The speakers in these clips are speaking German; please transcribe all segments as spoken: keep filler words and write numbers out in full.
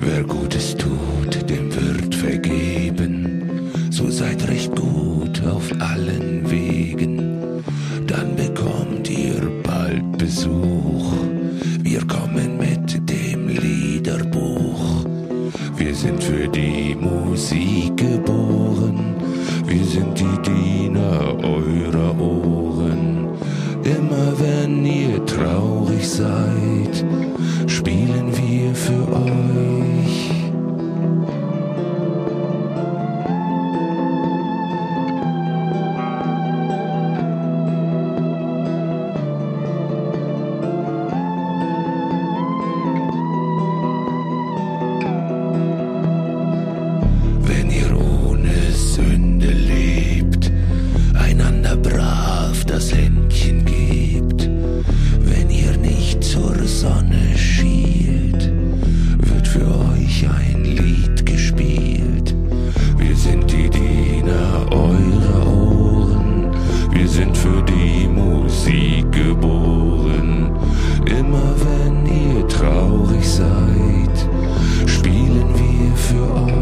Wer Gutes tut, dem wird vergeben. So seid recht gut auf allen Wegen, dann bekommt ihr bald Besuch. Wir kommen mit dem Liederbuch. Wir sind für die Musik geboren. Wir sind die Diener eurer Ohren. Immer wenn ihr traurig seid, spielen wir für euch. Wenn ihr ohne Sünde lebt, einander brav das Händchen gebt, wenn ihr nicht zur Sonne schielt, wird für euch ein Lied gespielt. Wir sind die Diener eurer Ohren, wir sind für die Musik geboren. Immer wenn ihr traurig seid, spielen wir für euch.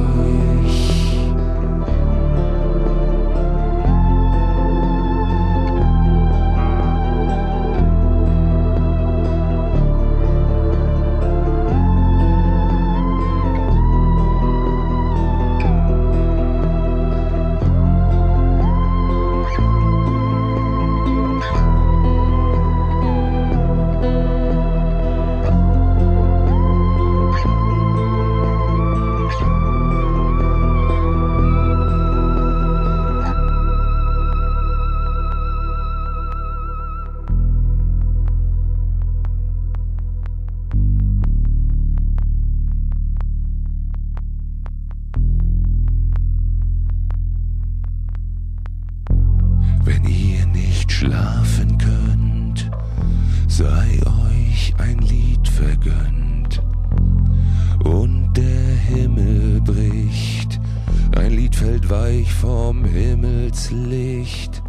Wenn ihr nicht schlafen könnt, sei euch ein Lied vergönnt. Und der Himmel bricht, ein Lied fällt weich vom Himmelslicht.